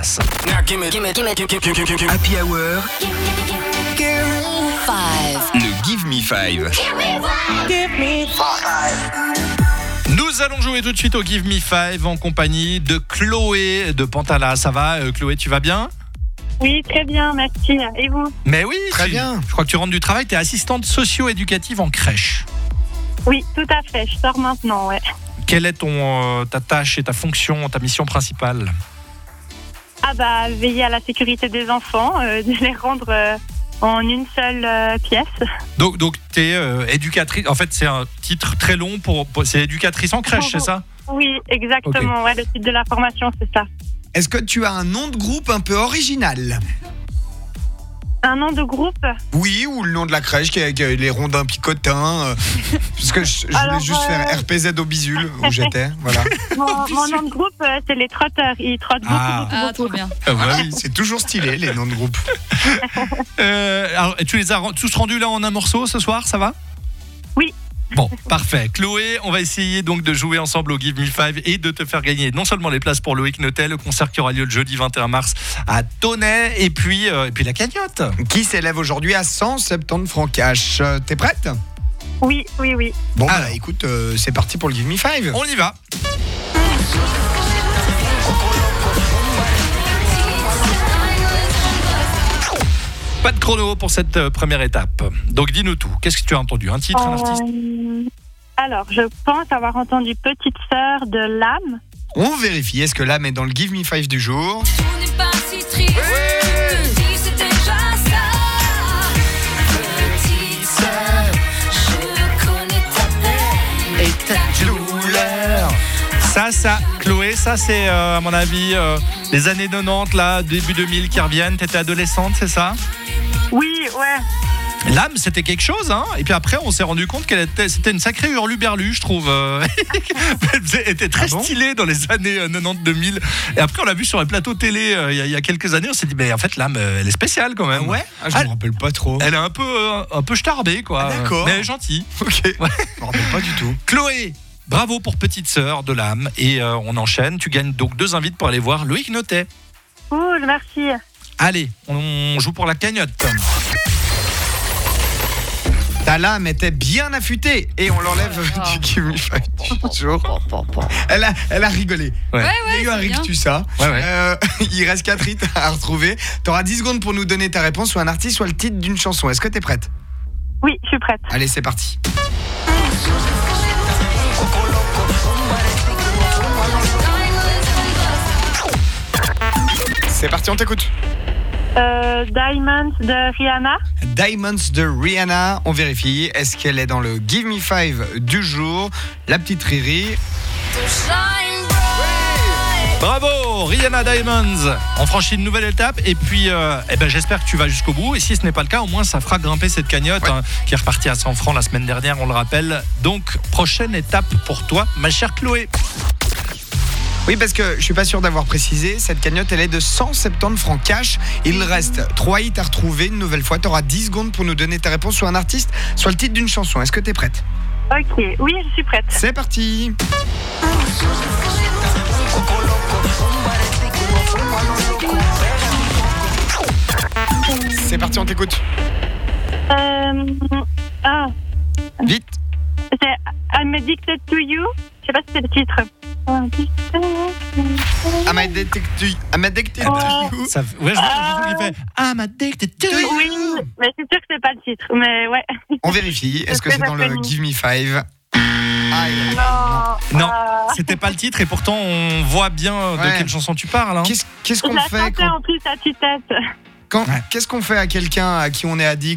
place. Happy Hour. Le Give Me Five. Nous allons jouer tout de suite au Give Me Five en compagnie de Chloé de Pantala. Ça va, Chloé, tu vas bien ? Oui, très bien, merci. Et vous ? Mais oui, Très bien. Je crois que tu rentres du travail, tu es assistante socio-éducative en crèche. Oui, tout à fait, je sors maintenant, ouais. Quelle est ta tâche et ta fonction, ta mission principale ? Veiller à la sécurité des enfants, de les rendre en une seule pièce. Donc tu es éducatrice, en fait c'est un titre très long, c'est éducatrice en crèche, c'est ça ? Oui, exactement, ouais, le titre de la formation, c'est ça. Est-ce que tu as un nom de groupe un peu original ? Un nom de groupe ? Oui, ou le nom de la crèche qui a les rondins picotins. Parce que je voulais juste faire RPZ au Bisule où j'étais. Voilà. Mon nom de groupe, c'est les trotteurs. Ils trottent beaucoup. Ah, trop bien. Oui, c'est toujours stylé les noms de groupe. Alors, tu les as tous rendus là en un morceau ce soir, ça va ? Oui. Bon, parfait. Chloé, on va essayer donc de jouer ensemble au Give Me Five et de te faire gagner non seulement les places pour Loïc Notet, le concert qui aura lieu le jeudi 21 mars à Tonnet, et puis la cagnotte. Qui s'élève aujourd'hui à 170 francs cash. T'es prête ? Oui. Bon, écoute, c'est parti pour le Give Me Five. On y va. Pas de chrono pour cette première étape. Donc dis-nous tout. Qu'est-ce que tu as entendu ? Un titre, un artiste ? Alors, je pense avoir entendu Petite Sœur de l'âme. On vérifie. Est-ce que l'âme est dans le Give Me Five du jour ? Tout n'est pas si triste, tu te dis c'est déjà ça. Petite sœur, je connais ta peine Et ta douleur. Ça, Chloé, ça c'est à mon avis les années 90, là, début 2000 qui reviennent. T'étais adolescente, c'est ça ? Oui, ouais. L'âme, c'était quelque chose, hein. Et puis après, on s'est rendu compte c'était une sacrée hurluberlu, je trouve. Elle était très stylée dans les années 90-2000. Et après, on l'a vu sur les plateaux télé il y a quelques années. On s'est dit, mais en fait, l'âme, elle est spéciale quand même. Je me rappelle pas trop. Elle est un peu starbée, quoi. Ah, d'accord. Mais elle est gentille. Ok. Ouais. Je me rappelle pas du tout. Chloé, bravo pour Petite Sœur de l'âme. Et on enchaîne. Tu gagnes donc 2 invites pour aller voir Loïc Notet. Cool, merci. Allez, on joue pour la cagnotte. Ta lame était bien affûtée et on l'enlève du Give Me Five du jour. Elle a rigolé. Ouais. Il y a eu un c'est bien. rictus, ça. Ouais. Il reste 4 hits à retrouver. T'auras 10 secondes pour nous donner ta réponse, soit un artiste, soit le titre d'une chanson. Est-ce que t'es prête ? Oui, je suis prête. Allez, c'est parti. C'est parti, on t'écoute. Diamonds de Rihanna. Diamonds de Rihanna, on vérifie. Est-ce qu'elle est dans le Give Me Five du jour ? La petite Riri. Bravo, Rihanna Diamonds. On franchit une nouvelle étape et puis j'espère que tu vas jusqu'au bout. Et si ce n'est pas le cas, au moins ça fera grimper cette cagnotte qui est repartie à 100 francs la semaine dernière, on le rappelle. Donc, prochaine étape pour toi, ma chère Chloé. Oui, parce que je suis pas sûr d'avoir précisé, cette cagnotte elle est de 170 francs cash. Il reste 3 hits à retrouver. Une nouvelle fois, tu auras 10 secondes pour nous donner ta réponse, soit un artiste, soit le titre d'une chanson. Est-ce que tu es prête ? Ok, oui, je suis prête. C'est parti. C'est parti, on t'écoute. Vite. C'est I'm Addicted to You. Je sais pas si c'est le titre. I'm addicted to you. I'm addicted to you. Ça, ouais, je vois qu'il fait I'm addicted to you. Oui, mais c'est sûr que c'est pas le titre. Mais ouais. On vérifie. Est-ce que c'est dans le Give Me Five ? Non, c'était pas le titre et pourtant on voit bien de quelle chanson tu parles. Hein. Qu'est-ce qu'on fait en plus à tue-tête. Qu'est-ce qu'on fait à quelqu'un à qui on est addict ?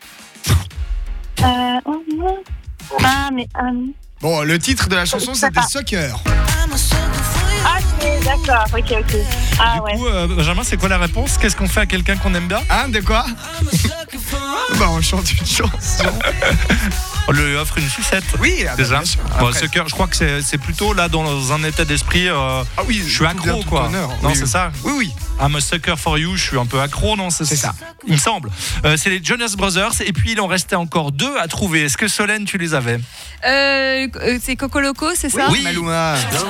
Bon, le titre de la chanson c'était Sucker. Ah, d'accord, ok. Ah, du coup, Benjamin, c'est quoi la réponse ? Qu'est-ce qu'on fait à quelqu'un qu'on aime bien ? Hein, de quoi ? On chante une chanson. On lui offre une sucette. Oui, déjà. Bien sûr. Bon, Sucker, je crois que c'est plutôt là dans un état d'esprit. Oui, je suis accro, quoi. honneur. Non, oui, c'est ça. Oui. I'm a sucker for you, je suis un peu accro, non? C'est ça. Il me semble. C'est les Jonas Brothers. Et puis, il en restait encore 2 à trouver. Est-ce que Solène, tu les avais? C'est Coco Loco, c'est ça? Oui. Maluma.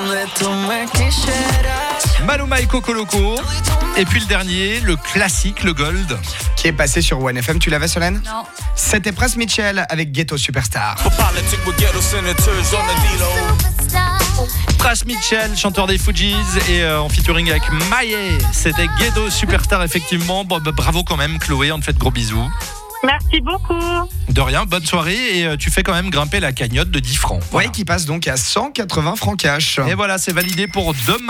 Maluma et Coco Loco. Et puis le dernier, le classique, le Gold. Qui est passé sur OneFM. Tu l'avais, Solène? Non. C'était Pras Mitchell avec Ghetto Superstar. Pras Mitchell, chanteur des Fugees, et en featuring avec Maillet. C'était Ghetto Superstar, effectivement. Bon, bravo quand même, Chloé. On te fait de gros bisous. Merci beaucoup. De rien, bonne soirée. Et tu fais quand même grimper la cagnotte de 10 francs. Voilà. Ouais, qui passe donc à 180 francs cash. Et voilà, c'est validé pour demain.